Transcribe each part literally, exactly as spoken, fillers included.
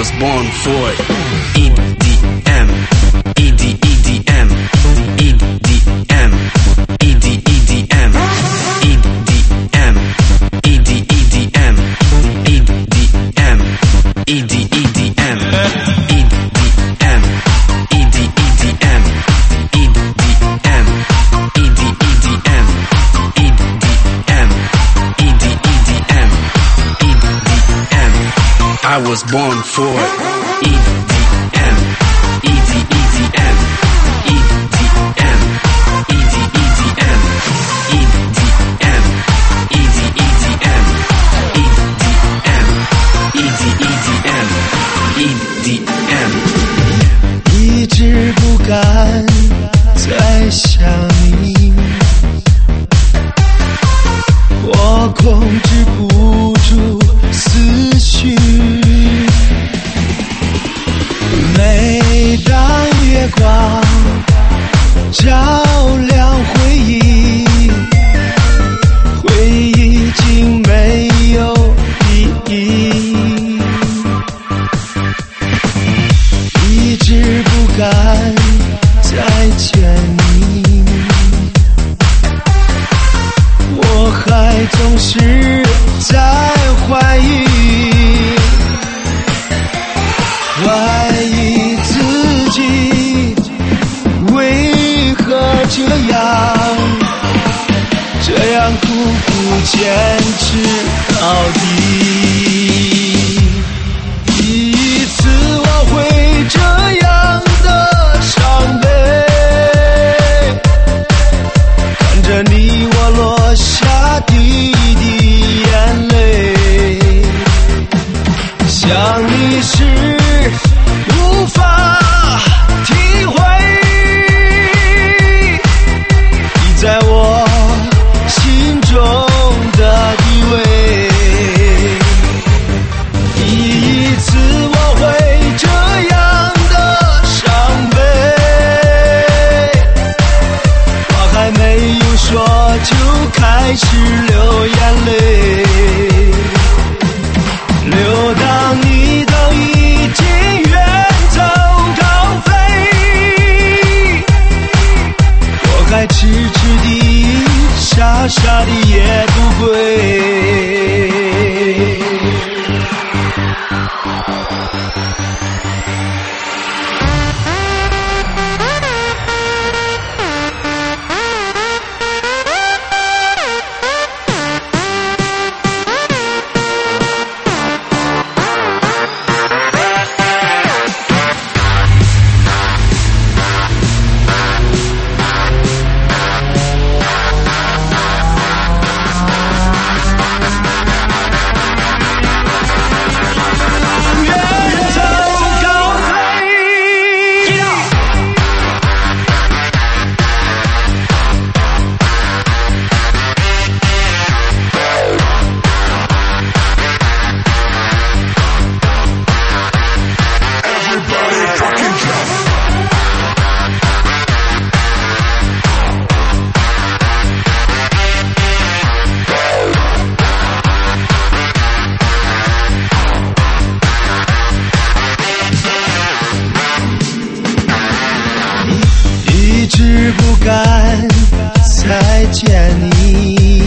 was born for it. E D M, E D E D M, E D M, E D E D M, E D M, E D E D M, E D M, E D E D M, E D M, E D E D M, E D M, E D E D M, E D M, E D E D M, E D M. I was born for it. E D M, E D E D M, E D M, E D E D M, E D M, E D E D M, E D M, E D E D M, E D M。 一直不敢再想你，我控制不住思绪。每当月光照亮回忆，回忆已经没有意义。一直不敢再见你，我还总是在怀疑，怀疑自己为何这样，这样苦苦坚持到底。第一次我会这样的伤悲，看着你我落下滴滴眼泪，想你时无法体会你在我心中的地位。第一次我会这样的伤悲，话还没有说就开始流眼泪，流到你都已经远走高飞，我还痴痴地傻傻地也不归。一直不敢再见你，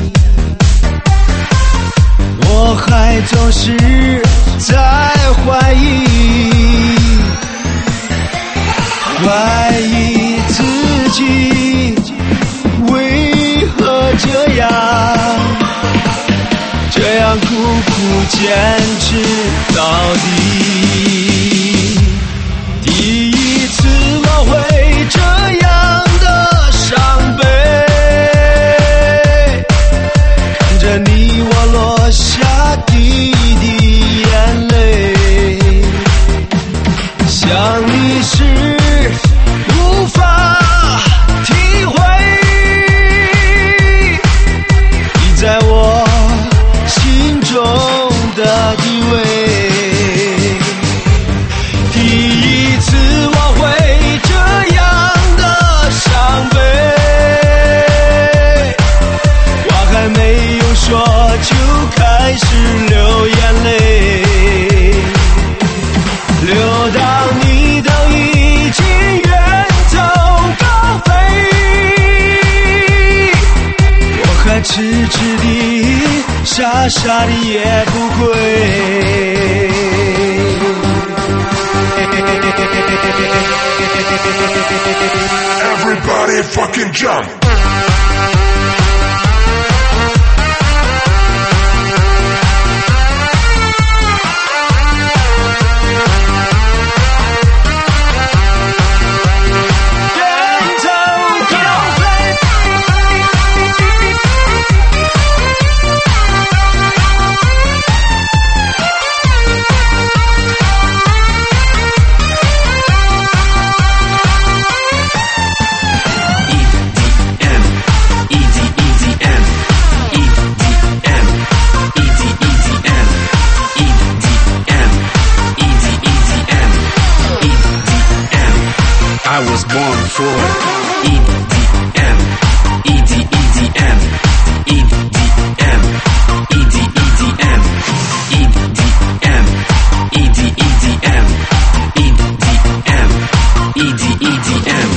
我还总是在怀疑，怀疑自己为何这样，这样苦苦坚持到底。第一次我会这样的伤悲，看着你我落下滴滴眼泪，想你时无法体会你在我心中的地位。第一次我会这样傻的也不会。 Everybody fucking jump! I was born for E D M, E D E D M, E D M, E D E D M, E D M, E D E D M, E D M, E D E D M.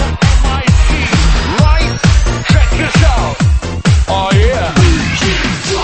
Right, check this out. Oh yeah.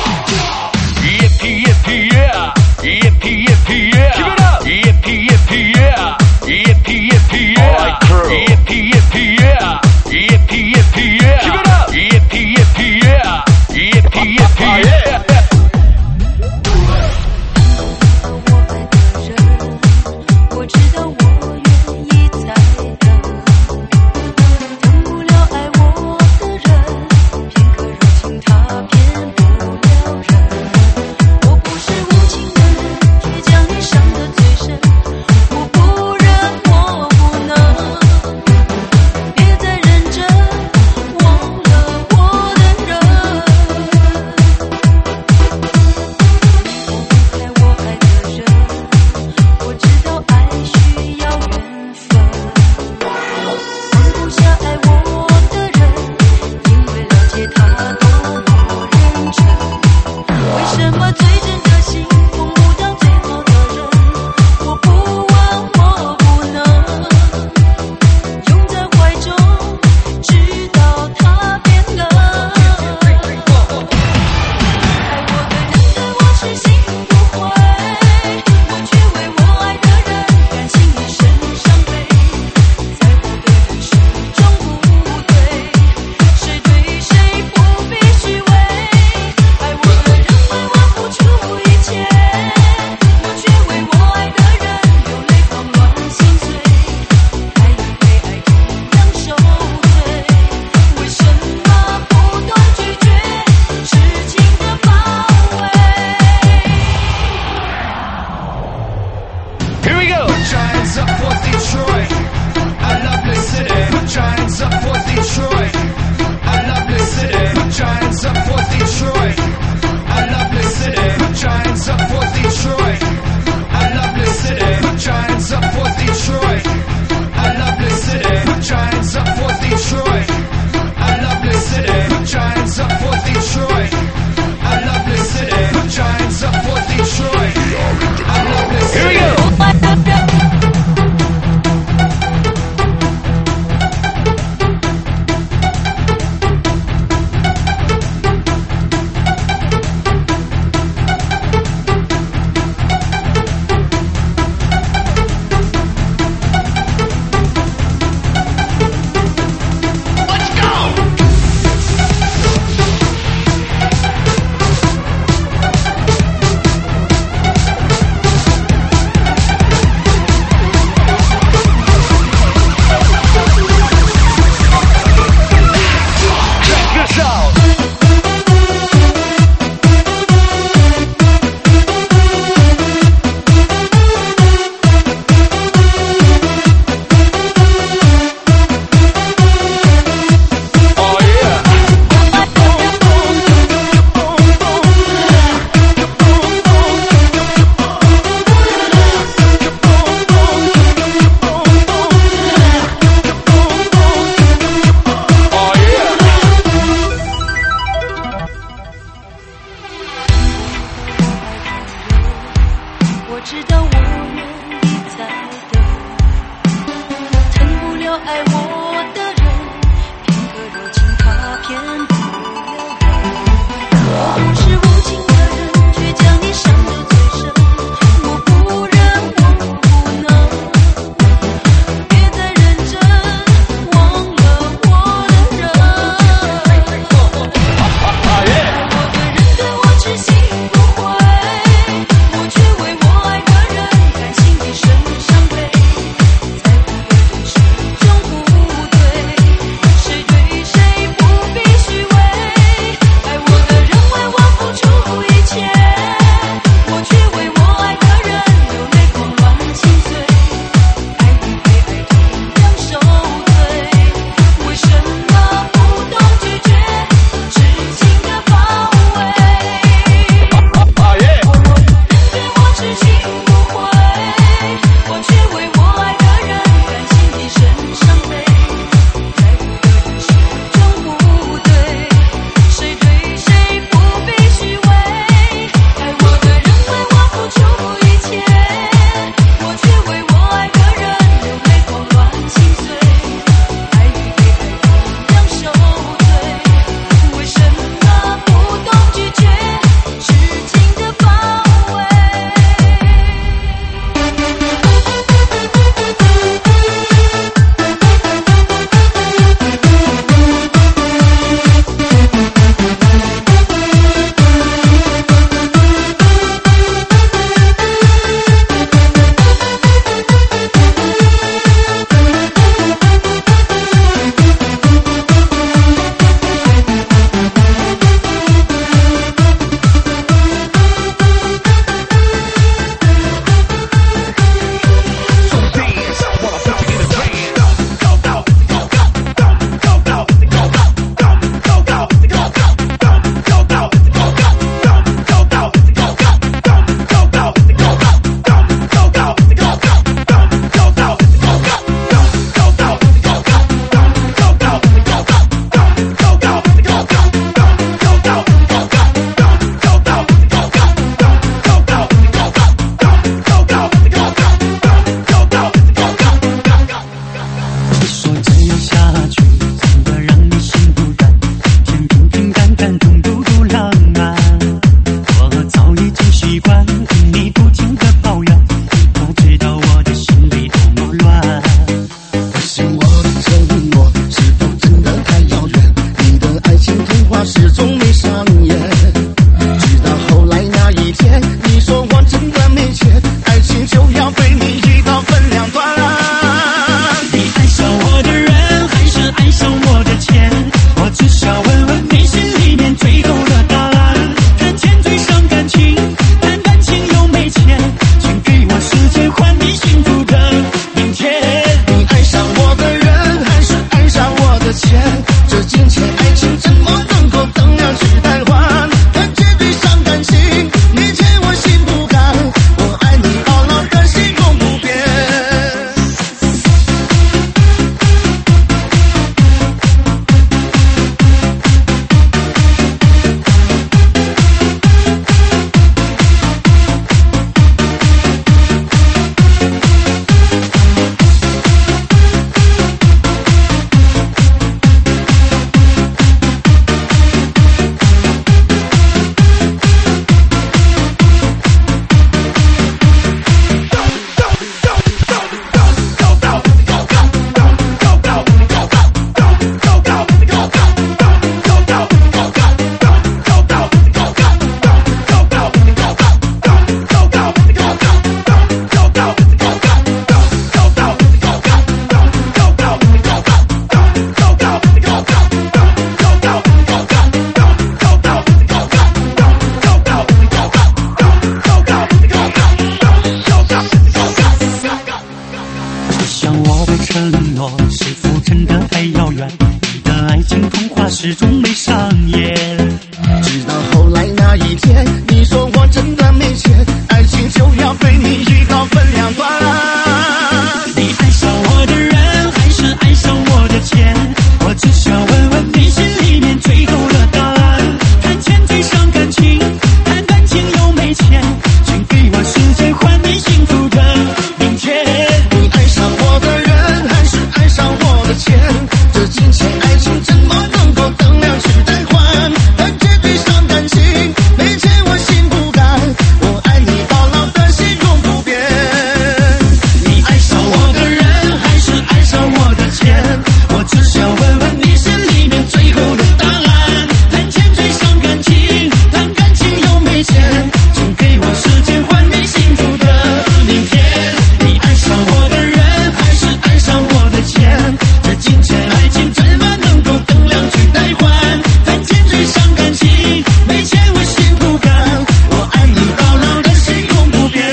想我的承诺是否真的太遥远？你的爱情童话始终没上演。 直到后来那一天，你说我真的没钱，爱情就要被你一刀分两段。 你爱上我的人，还是爱上我的钱？我只想问问你心里面最后的答案。谈钱最伤感情，谈感情又没钱，请给我时间还你幸福的明天。 你爱上我的人，还是爱上我的钱？这金钱爱情怎么能够等量去代换？谈钱最伤感情，没钱我心不甘，我爱你到老的心永不变。 你爱上我的人，还是爱上我的钱？我只想问问你心里面最后的答案。谈钱最伤感情，谈感情又没钱，请给我时间还你幸福的明天。你爱上我的人，还是爱上我的钱？这金钱爱情怎么能够等量去代换？谈钱最伤感情，没钱我心不甘，我爱你到老的心永不变。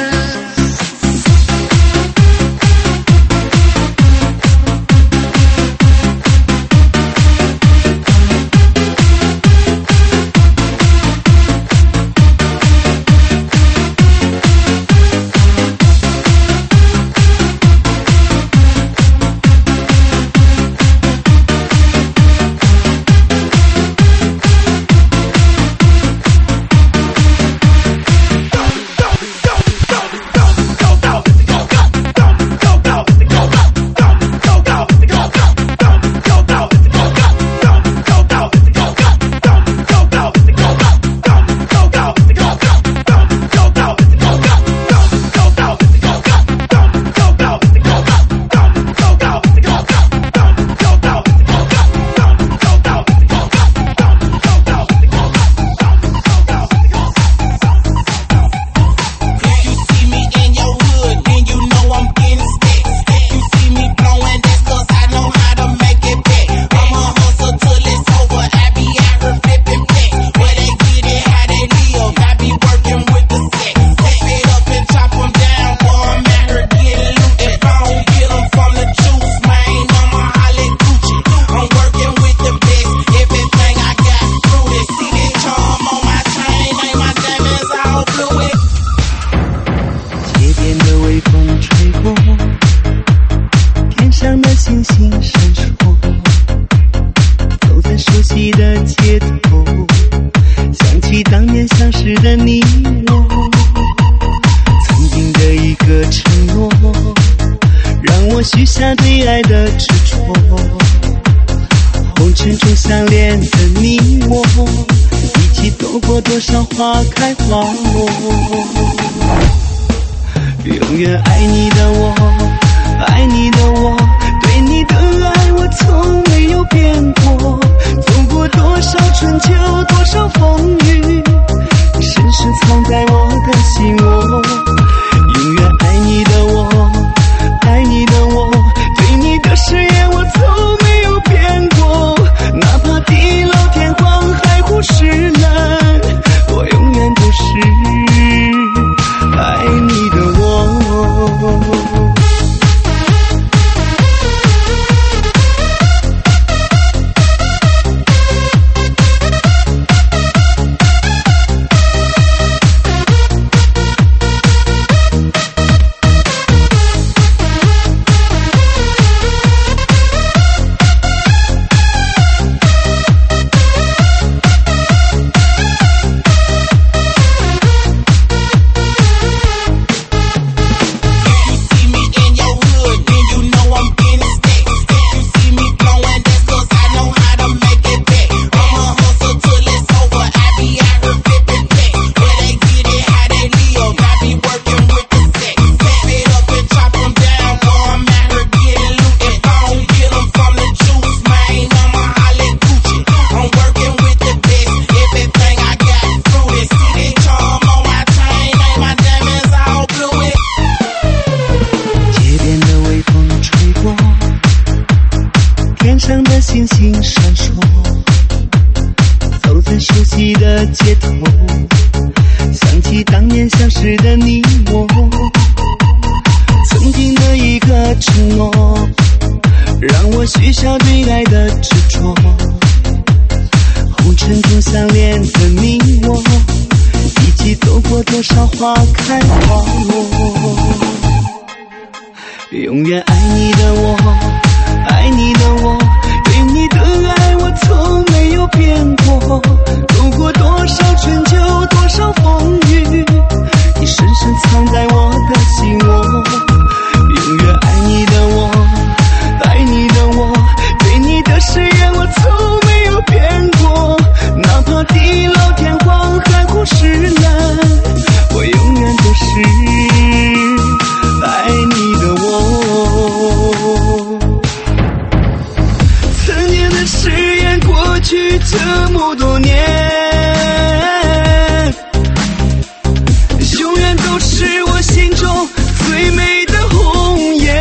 花开花落，永远爱你的我，爱你的我，对你的爱我从没有变过。走过多少春秋，多少风雨，深深藏在我的心窝。永远爱你的我，爱你的我，对你的誓言我从没有变过。哪怕地老天荒，海枯石烂，我永远都是爱你的我。星星闪烁，走在熟悉的街头，想起当年相识的你我，曾经的一个的承诺，让我许下对爱的执着。红尘中相恋的你我，一起走过多少花开花落。永远爱你的我，爱你的我，对你的爱我从没有变过。走过多少春秋，多少风雨，你深深藏在我的心窝。永远爱你的我，爱你的我，对你的誓言我从没有变过。哪怕地老天荒，海枯石烂，我永远都是爱你的我。曾经的誓言，过去这么多年，永远都是我心中最美的红颜。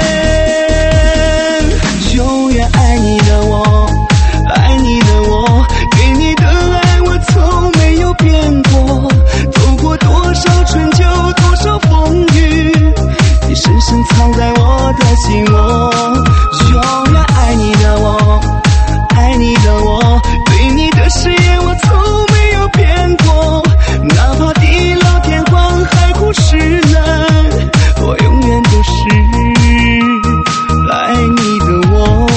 永远爱你的我，爱你的我，对你的爱我从没有变过。走过多少春秋，多少风雨，你深深藏在我的心窝。永远爱你的我，爱你的我，对你的誓言我从没有变过。哪怕地老天荒，海枯石烂，我永远都是爱你的我。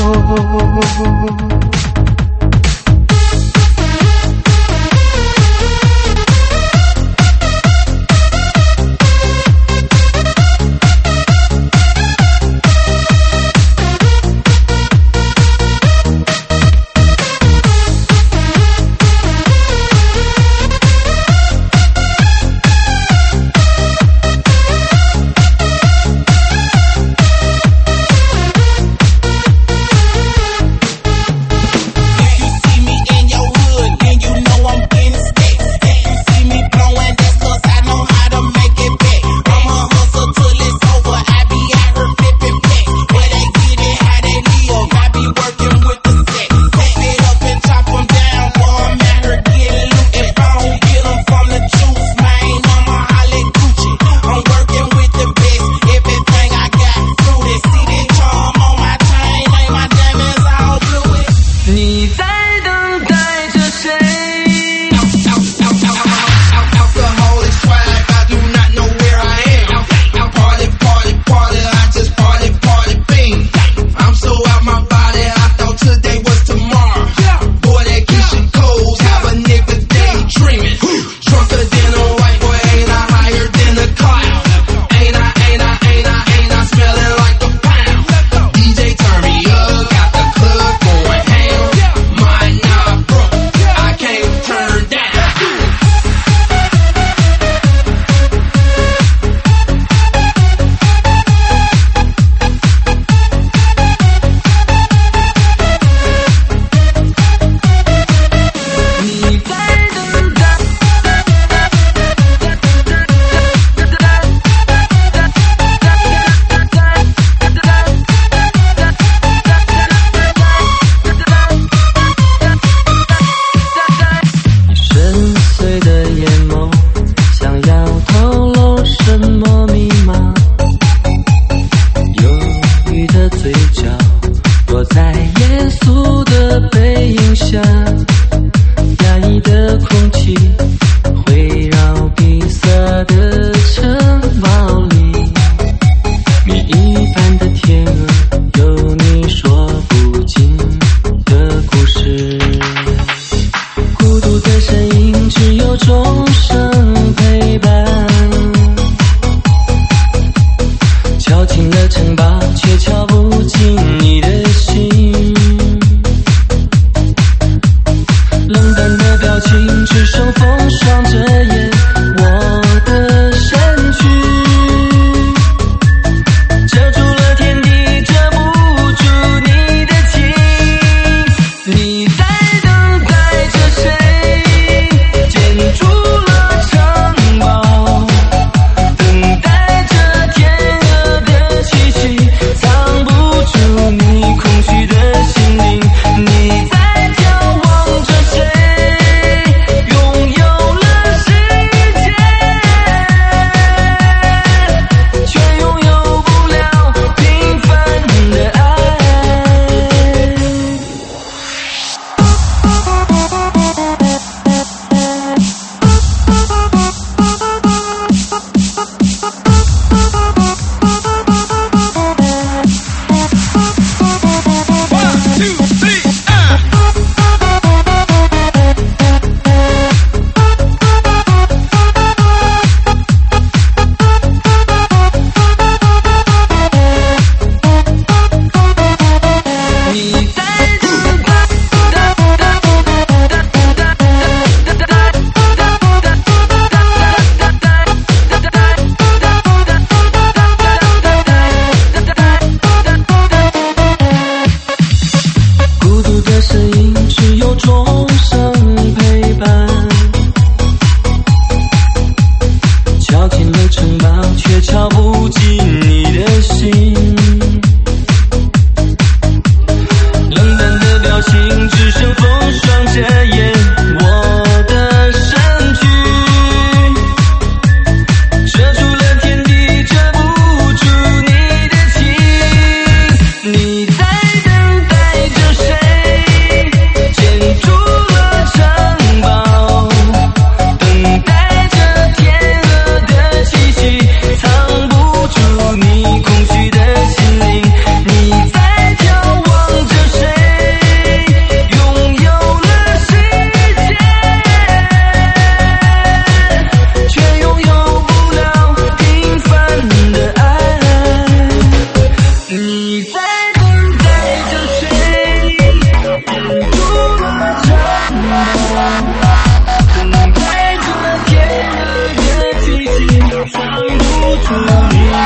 藏不住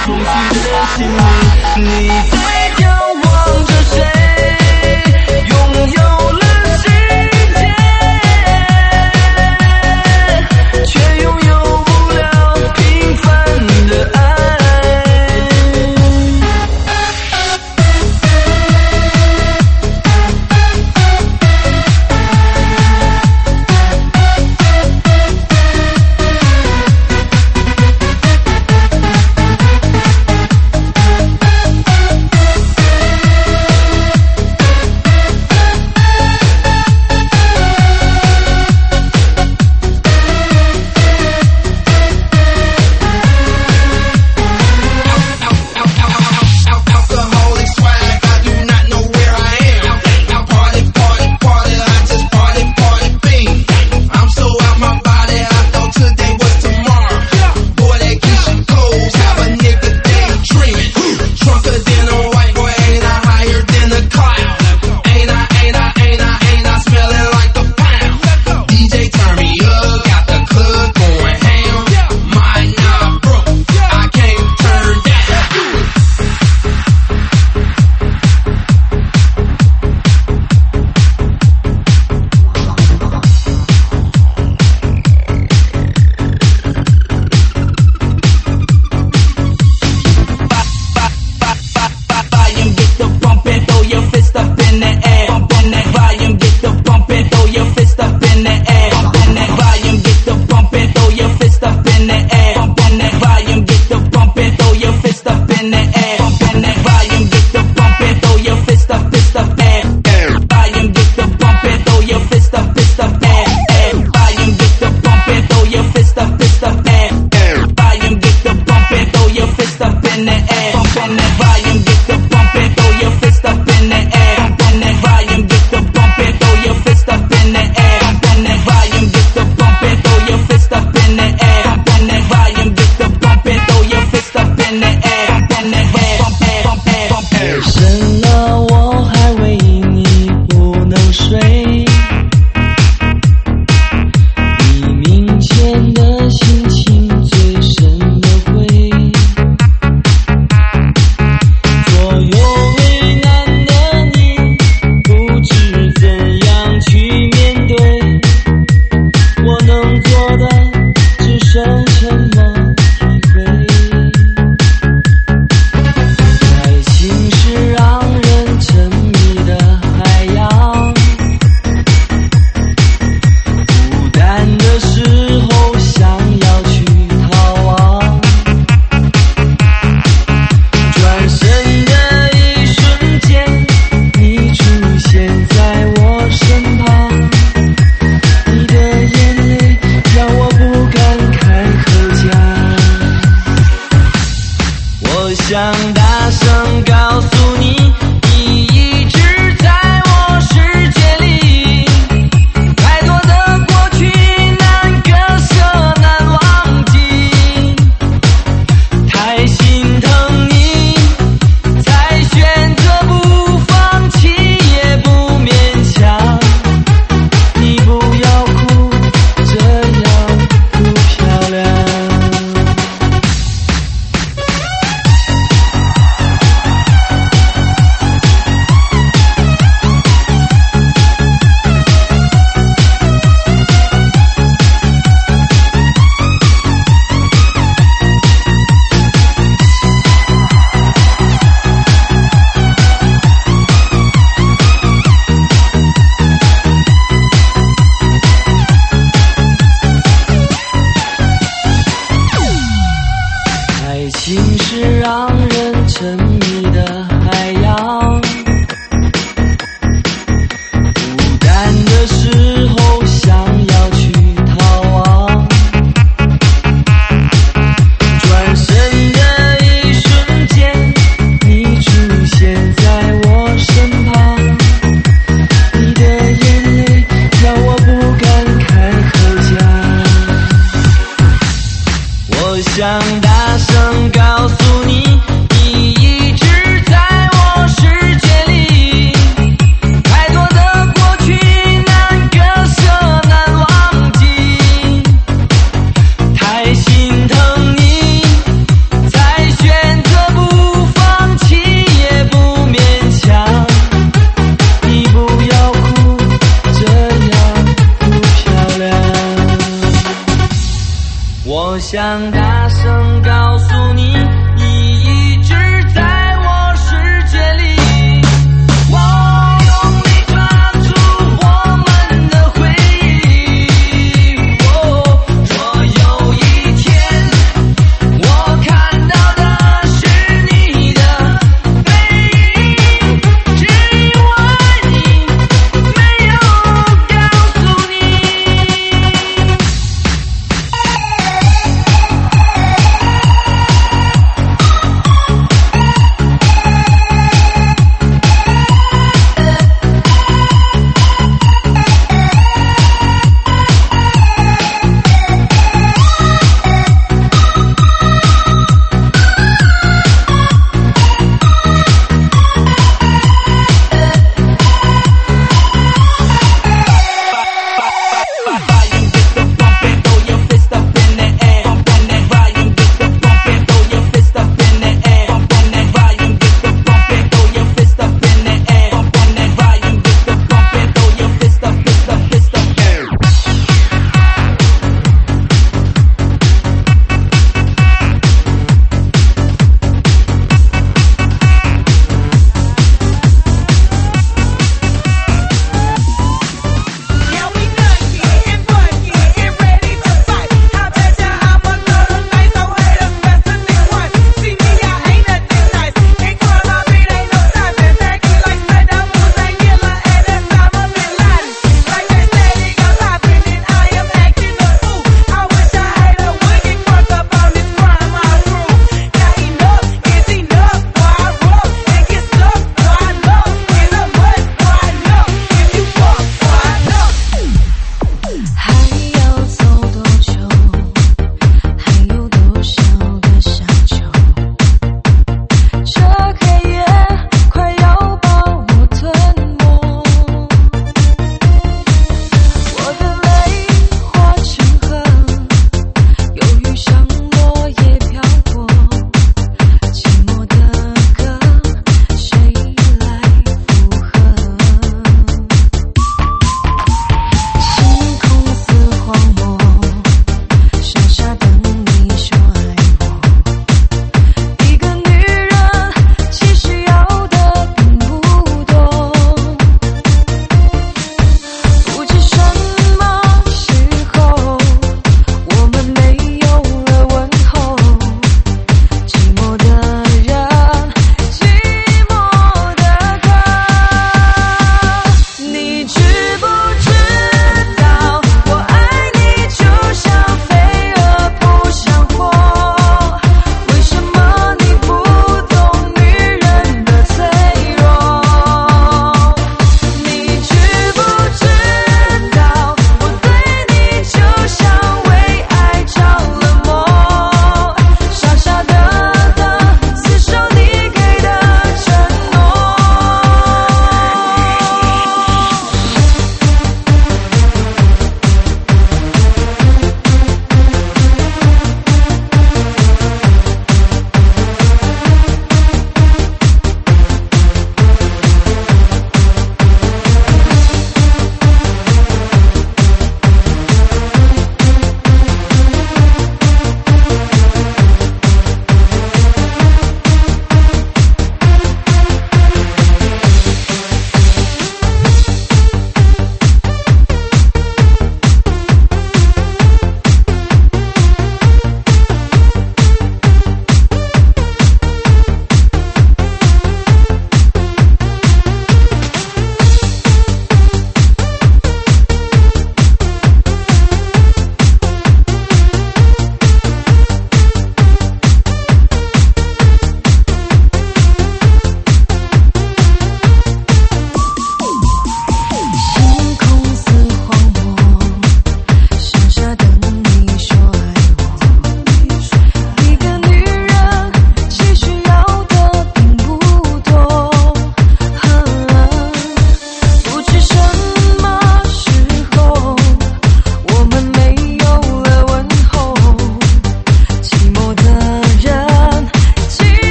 空虚的心灵，你在眺望着谁？拥有了世界，却拥有不了平凡的爱。 爱情是让人沉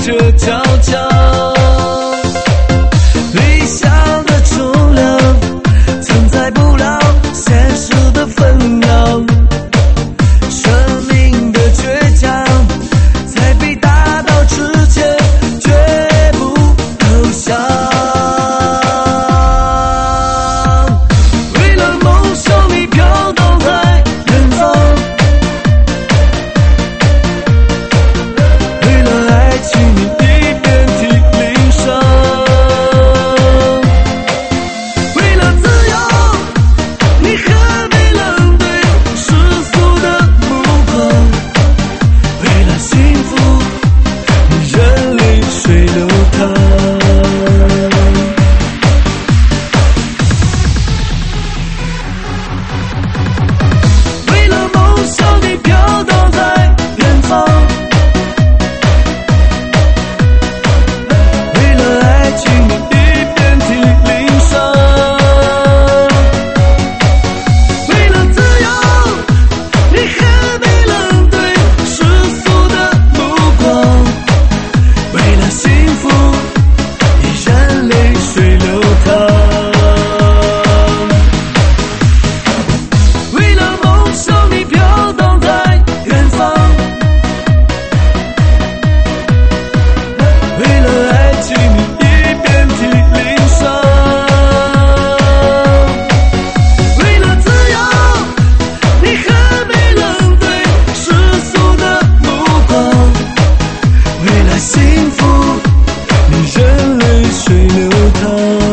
着悄悄。理想的重量承载不了现实的纷扰，生命的倔强在被打倒之前绝不投降。为了梦想你飘荡在远方，为了爱情你一遍体鳞伤，为了自由你何必冷对世俗的目光，为了幸福你任泪水流淌。为了梦想你飘荡在远方，为了爱情你一遍体鳞伤，为了自由你何必冷对世俗的目光，为了幸福你任泪水流淌。为了梦想你飘荡在远方，为了爱情你一遍体鳞伤，为了自由你何必冷对世俗的目光，为了幸福你任泪水流淌。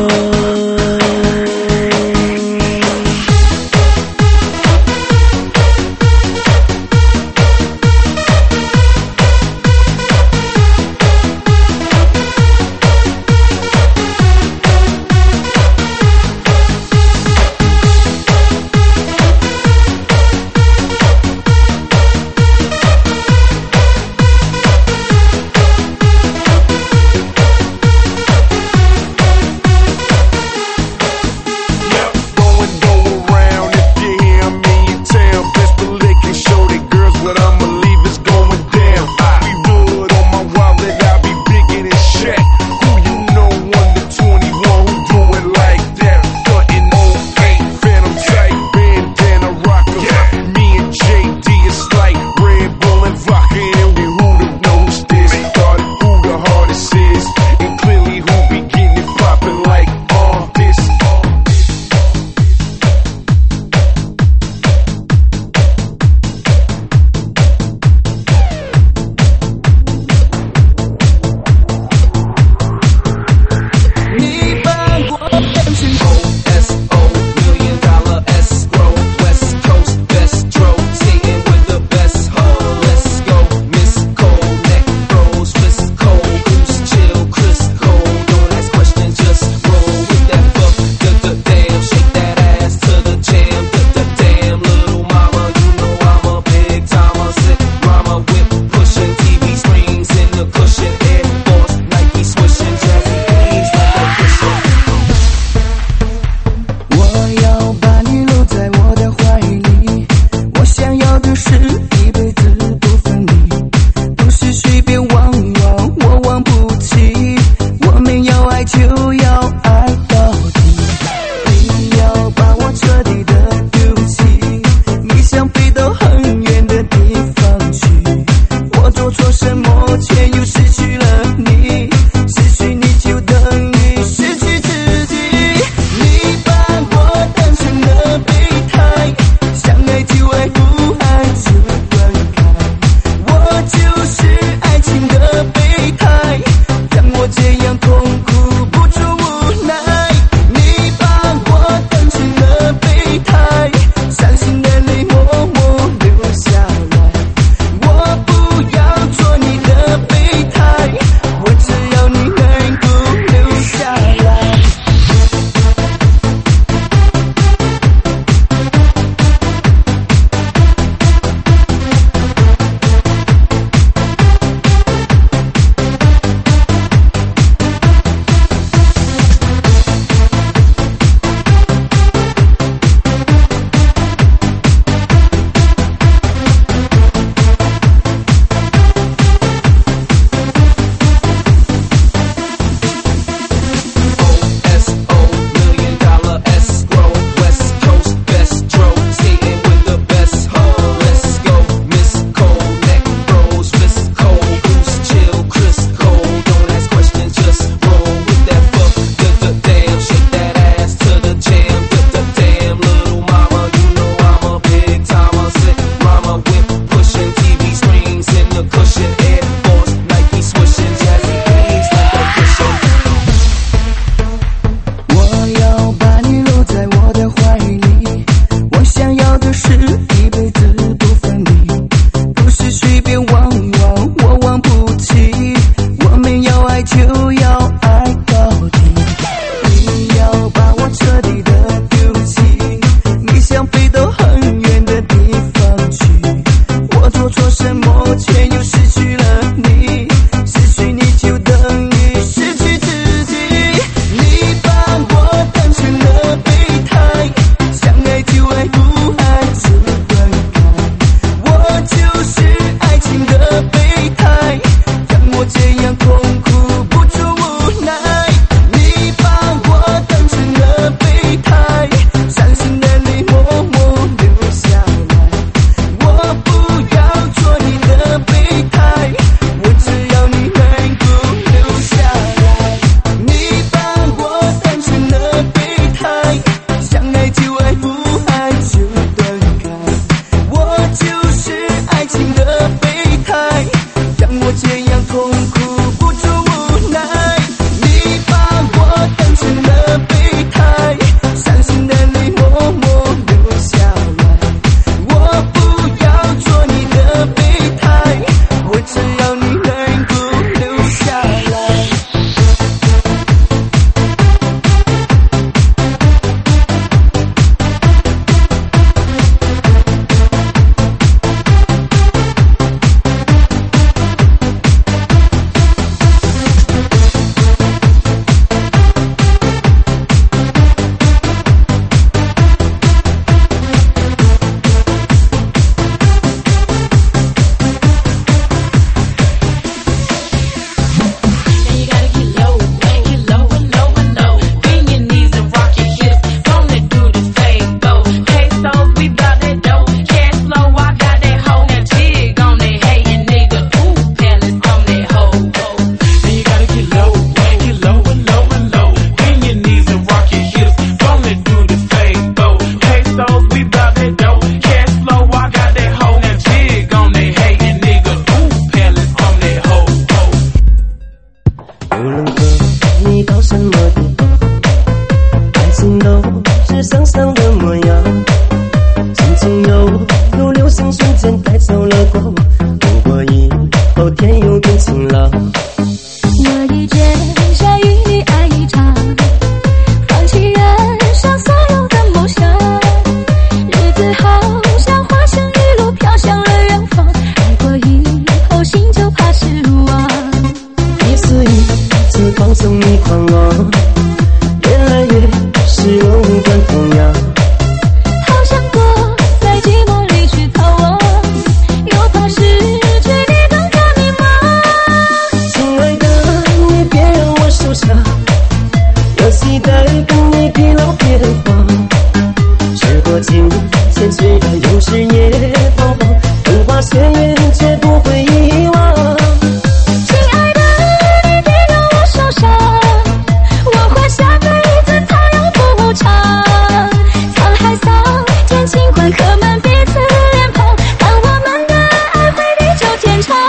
无论和你到什么地方，爱情都是想象的模样。轻轻悠悠，流星瞬间带走了过往。不过以后天又变晴朗。 那一件下与你爱一场，放弃人生所有的梦想。日子好像花香一路飘向了远方，爱过以后心就怕失望。 一次一次放纵你狂妄，越来越使我无关痛痒。 好想躲在寂寞里去逃亡，又怕失去你更加迷茫。 亲爱的，你别让我受伤，我期待跟你疲劳变化。时过境迁，虽然有时也彷徨，风花雪月绝不会遗忘。 亲爱的，你别让我受伤，我会下辈子残忍不长。沧海桑田，尽管刻满彼此脸庞，当我们的爱会地久天长。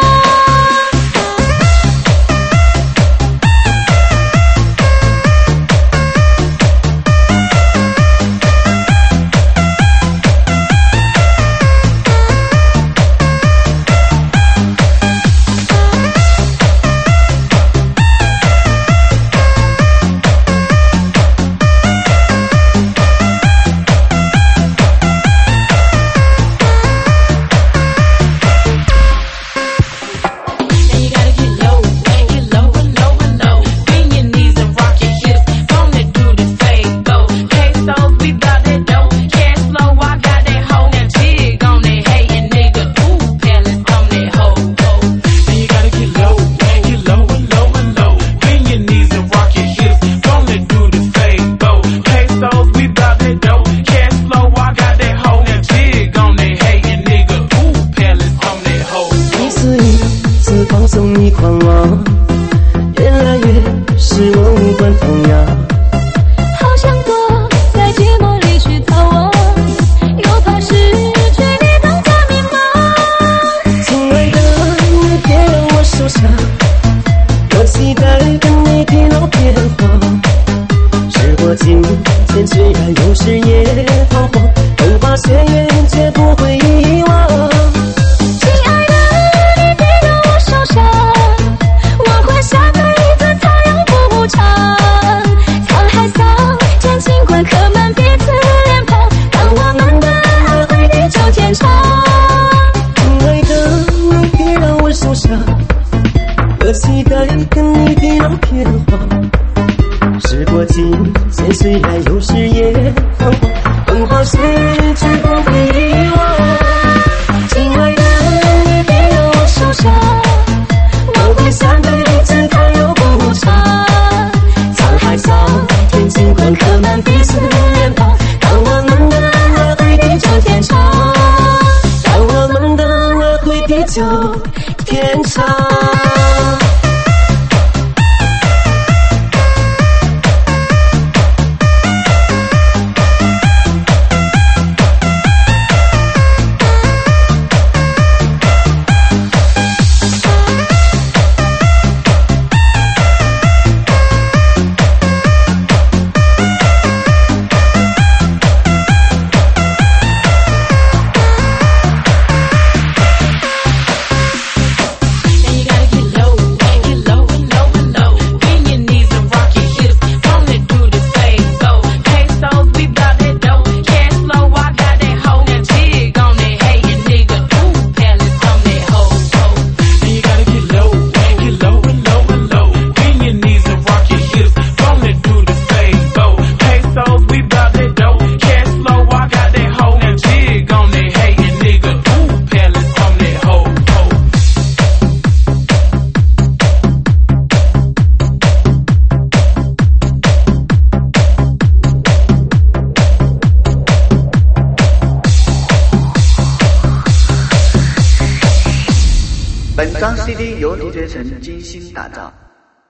放纵你狂妄，越来越使我无关痛痒。 好想躲在寂寞里去逃亡，又怕失去你更加迷茫。 亲爱的，你别让我受伤，我期待跟你疲劳变化。时过境迁，虽然有时也彷徨，风花雪月绝不会遗忘。 我会下辈子残忍不长，沧海桑田，尽管刻满彼此脸庞，当我们的爱会地久天长。 亲爱的，你别让我受伤，我期待跟你疲劳变化。时过境迁，虽然有时也彷徨，风花雪月绝不会遗忘。亲爱的，你别让我受伤，我会下辈子残有不长。沧海桑田，尽管刻满彼此脸庞，当我们的爱会地久天长，当我们的爱会地久天长。 本张 C D 由 D J 陈精心打造。